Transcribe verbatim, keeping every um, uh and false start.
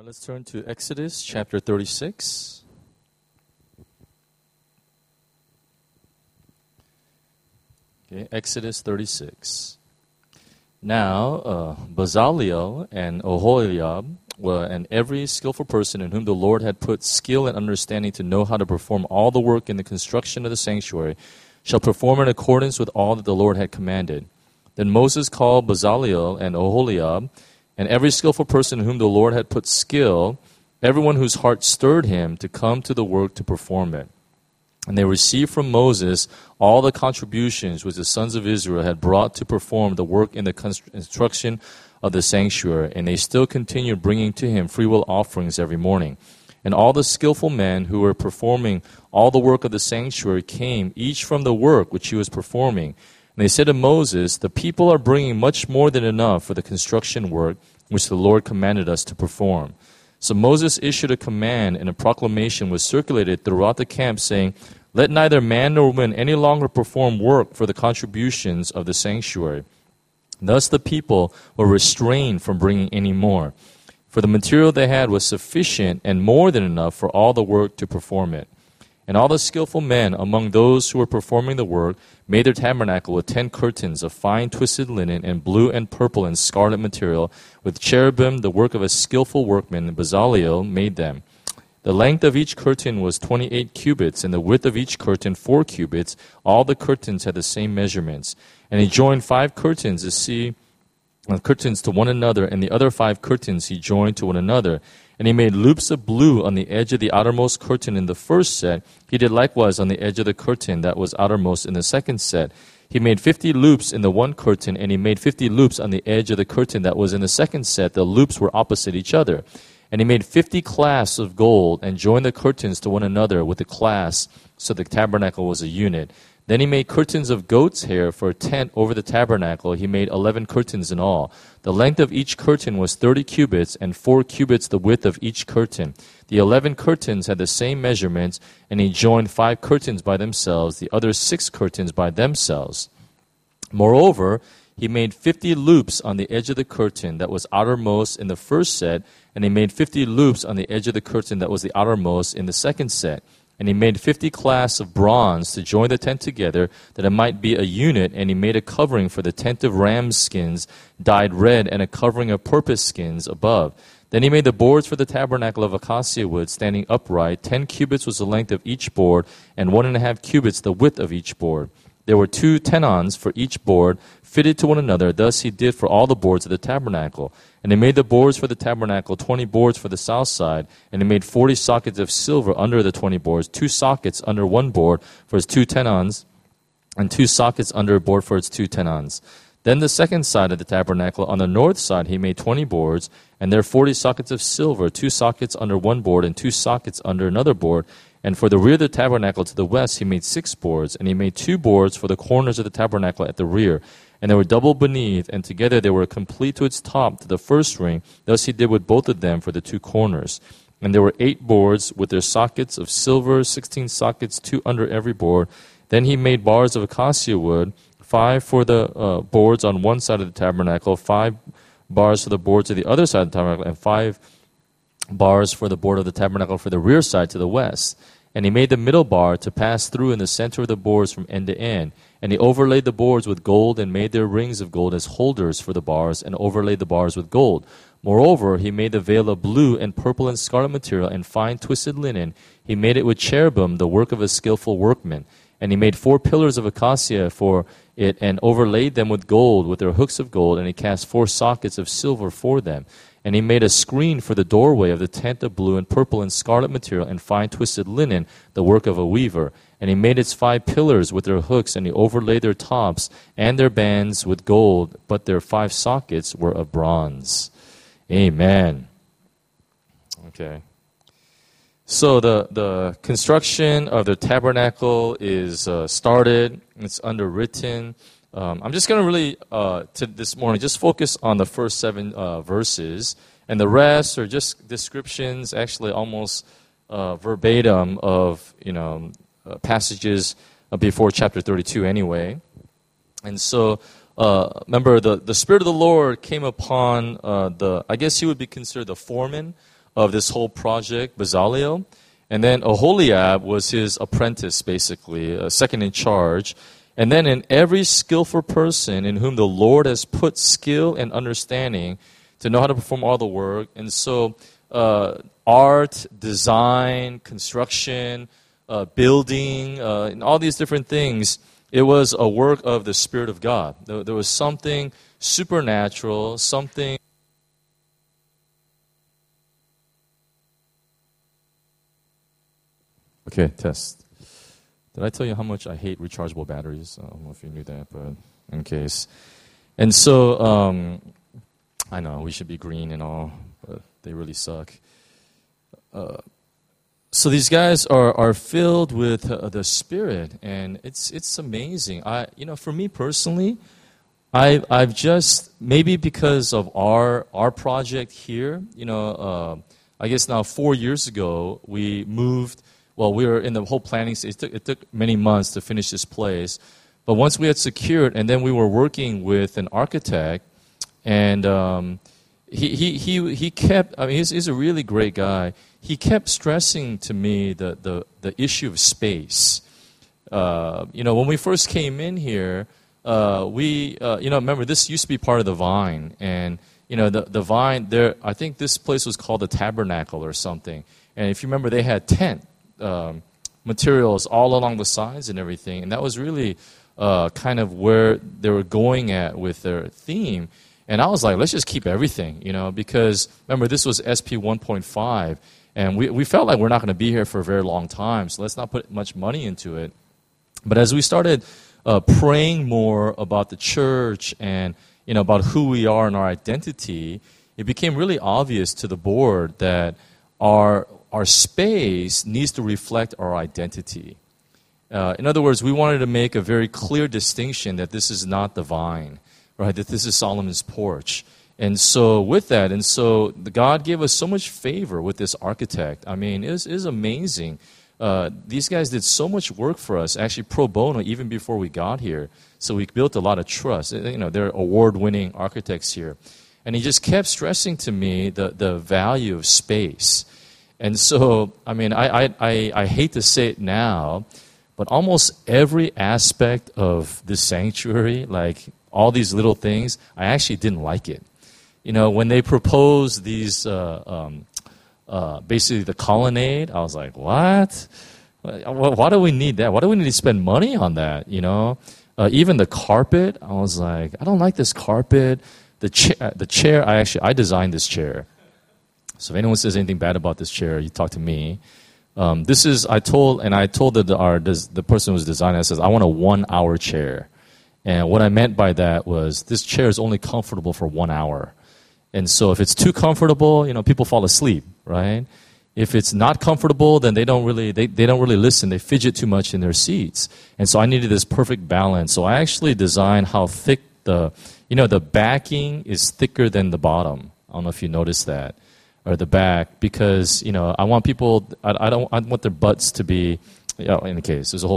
let's turn to Exodus chapter thirty-six. Okay, Exodus thirty-six. Now, uh, Bezaleel and Oholiab were, and every skillful person in whom the Lord had put skill and understanding to know how to perform all the work in the construction of the sanctuary, shall perform in accordance with all that the Lord had commanded. Then Moses called Bezaleel and Oholiab, and every skillful person in whom the Lord had put skill, everyone whose heart stirred him to come to the work to perform it. And they received from Moses all the contributions which the sons of Israel had brought to perform the work in the construction of the sanctuary, and they still continued bringing to him freewill offerings every morning. And all the skillful men who were performing all the work of the sanctuary came, each from the work which he was performing. And they said to Moses, "The people are bringing much more than enough for the construction work which the Lord commanded us to perform." So Moses issued a command, and a proclamation was circulated throughout the camp, saying, "Let neither man nor woman any longer perform work for the contributions of the sanctuary." Thus the people were restrained from bringing any more, for the material they had was sufficient and more than enough for all the work to perform it. And all the skillful men among those who were performing the work made their tabernacle with ten curtains of fine twisted linen and blue and purple and scarlet material, with cherubim, the work of a skillful workman, and Bezaleel made them. The length of each curtain was twenty-eight cubits, and the width of each curtain four cubits. All the curtains had the same measurements. And he joined five curtains to see uh, curtains to one another, and the other five curtains he joined to one another. And he made loops of blue on the edge of the outermost curtain in the first set. He did likewise on the edge of the curtain that was outermost in the second set. He made fifty loops in the one curtain, and he made fifty loops on the edge of the curtain that was in the second set. The loops were opposite each other. And he made fifty clasps of gold and joined the curtains to one another with the clasps, so the tabernacle was a unit. Then he made curtains of goat's hair for a tent over the tabernacle. He made eleven curtains in all. The length of each curtain was thirty cubits, and four cubits the width of each curtain. The eleven curtains had the same measurements, and he joined five curtains by themselves, the other six curtains by themselves. Moreover, he made fifty loops on the edge of the curtain that was outermost in the first set, and he made fifty loops on the edge of the curtain that was the outermost in the second set. And he made fifty clasps of bronze to join the tent together, that it might be a unit, and he made a covering for the tent of ram's skins, dyed red, and a covering of porpoise skins above. Then he made the boards for the tabernacle of acacia wood, standing upright. Ten cubits was the length of each board, and one and a half cubits the width of each board. There were two tenons for each board, fitted to one another. Thus he did for all the boards of the tabernacle. And he made the boards for the tabernacle, twenty boards for the south side, and he made forty sockets of silver under the twenty boards, two sockets under one board for its two tenons, and two sockets under a board for its two tenons. Then the second side of the tabernacle, on the north side, he made twenty boards, and there forty sockets of silver, two sockets under one board, and two sockets under another board. And for the rear of the tabernacle to the west, he made six boards, and he made two boards for the corners of the tabernacle at the rear. And they were double beneath, and together they were complete to its top, to the first ring. Thus he did with both of them for the two corners. And there were eight boards with their sockets of silver, sixteen sockets, two under every board. Then he made bars of acacia wood, five for the uh, boards on one side of the tabernacle, five bars for the boards of the other side of the tabernacle, and five bars for the board of the tabernacle for the rear side to the west. And he made the middle bar to pass through in the center of the boards from end to end. And he overlaid the boards with gold and made their rings of gold as holders for the bars, and overlaid the bars with gold. Moreover, he made the veil of blue and purple and scarlet material and fine twisted linen. He made it with cherubim, the work of a skillful workman. And he made four pillars of acacia for it, and overlaid them with gold, with their hooks of gold, and he cast four sockets of silver for them. And he made a screen for the doorway of the tent of blue and purple and scarlet material and fine twisted linen, the work of a weaver. And he made its five pillars with their hooks, and he overlaid their tops and their bands with gold, but their five sockets were of bronze. Amen. Okay. So the, the construction of the tabernacle is uh, started. It's underwritten. Um, I'm just going to really, uh, to this morning, just focus on the first seven uh, verses. And the rest are just descriptions, actually almost uh, verbatim of, you know, uh, passages uh, before chapter thirty-two anyway. And so, uh, remember, the, the Spirit of the Lord came upon uh, the, I guess he would be considered the foreman of this whole project, Bezalel. And then Oholiab was his apprentice, basically, uh, second in charge. And then in every skillful person in whom the Lord has put skill and understanding to know how to perform all the work. And so uh, art, design, construction, uh, building, uh, and all these different things, it was a work of the Spirit of God. There, there was something supernatural, something... Okay, test. Did I tell you how much I hate rechargeable batteries? I don't know if you knew that, but in case. And so, um, I know we should be green and all, but they really suck. Uh, so these guys are, are filled with uh, the Spirit, and it's it's amazing. I you know, for me personally, I I've just maybe because of our our project here, you know, uh, I guess now four years ago we moved. Well, we were in the whole planning stage. It took, it took many months to finish this place. But once we had secured, and then we were working with an architect, and um, he, he, he, he kept, I mean, he's, he's a really great guy. He kept stressing to me the, the, the issue of space. Uh, you know, when we first came in here, uh, we, uh, you know, remember, this used to be part of the Vine. And, you know, the, the Vine, there, I think this place was called the Tabernacle or something. And if you remember, they had tent. Um, materials all along the sides and everything, and that was really uh, kind of where they were going at with their theme. And I was like, let's just keep everything, you know, because remember, this was S P one point five, and we, we felt like we're not going to be here for a very long time, so let's not put much money into it. But as we started uh, praying more about the church and, you know, about who we are and our identity, it became really obvious to the board that our Our space needs to reflect our identity. Uh, in other words, we wanted to make a very clear distinction that this is not the Vine, right? That this is Solomon's Porch. And so with that, and so the God gave us so much favor with this architect. I mean, it is amazing. Uh, these guys did so much work for us, actually pro bono, even before we got here. So we built a lot of trust. You know, they're award-winning architects here. And he just kept stressing to me the, the value of space. And so, I mean, I, I, I hate to say it now, but almost every aspect of this sanctuary, like all these little things, I actually didn't like it. You know, when they proposed these, uh, um, uh, basically the colonnade, I was like, what? Why do we need that? Why do we need to spend money on that, you know? Uh, even the carpet, I was like, I don't like this carpet. The, cha- the chair, I actually, I designed this chair. So if anyone says anything bad about this chair, you talk to me. Um, this is, I told, and I told the, our, the person who was designing it, says, I want a one-hour chair. And what I meant by that was, this chair is only comfortable for one hour. And so if it's too comfortable, you know, people fall asleep, right? If it's not comfortable, then they don't really, they, they don't really listen. They fidget too much in their seats. And so I needed this perfect balance. So I actually designed how thick the, you know, the backing is thicker than the bottom. I don't know if you noticed that. Or the back, because, you know, I want people, I, I don't I want their butts to be, you know, in the case, there's a whole